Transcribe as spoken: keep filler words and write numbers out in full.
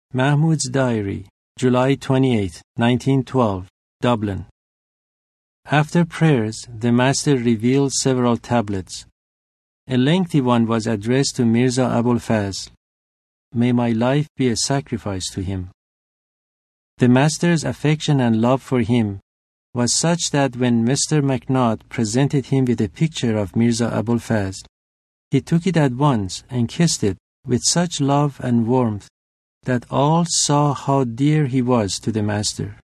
Mahmoud's Diary, July twenty-eighth, nineteen twelve, Dublin. After prayers, the Master revealed several tablets. A lengthy one was addressed to Mirza Abul Fazl. May my life be a sacrifice to him. The Master's affection and love for him was such that when Mister MacNaught presented him with a picture of Mirza Abul Fazl, he took it at once and kissed it with such love and warmth that all saw how dear he was to the Master.